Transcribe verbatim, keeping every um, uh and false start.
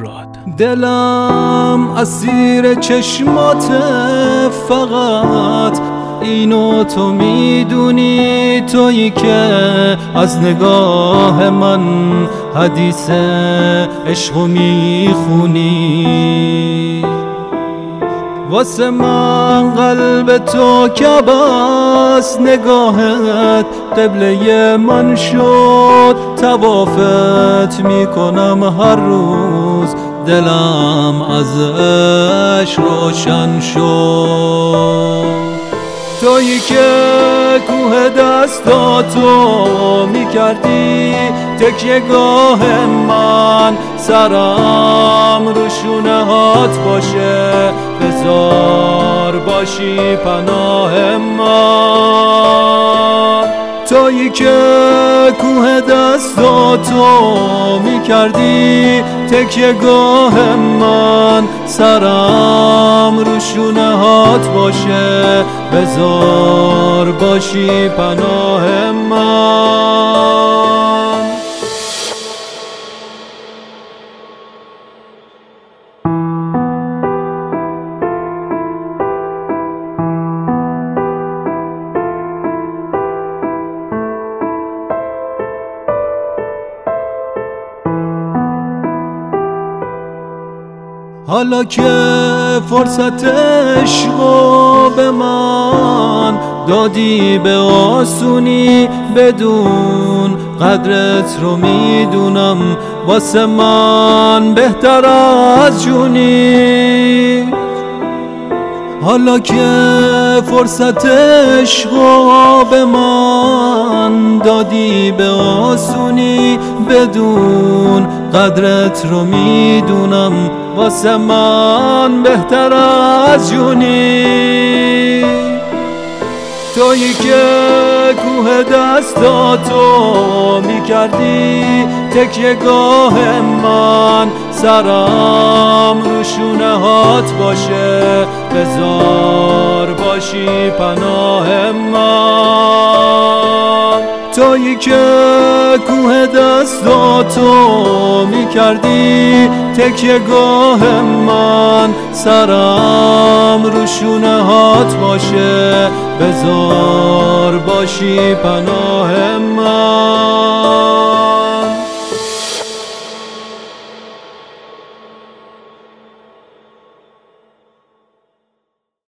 راد. دلم اسیر چشمات، فقط اینو تو میدونی، تویی که از نگاه من حدیث عشقو میخونی. واسه من قلب تو کعبه‌ست، نگاهت قبله من شد، طوافت میکنم هر روز، دلم از عشق روشن شد. تویی که کوه دستاتو میکردی تکیه گاه من، سرم رو شونه هات باشه، بذار باشی پناه من. تویی که کوه دستاتو میکردی تکیه گاه من، سرم رو شونه هات باشه، بذار باشی پناه من. حالا که فرصت عشقو به من دادی به آسونی، بدون قدرت رو میدونم واسه من بهتر از جونی. حالا که فرصت عشقو به من دادی به آسونی، بدون قدرت رو میدونم واسه من بهتر از جونی. تویی که کوه دستاتو میکردی تکیه گاه من، سرم رو شونه هات باشه، بذار باشی پناه من. تویی که کوه دستاتو میکردی تکیه گاه من، سرم رو شونه هات باشه، بذار باشی پناه من.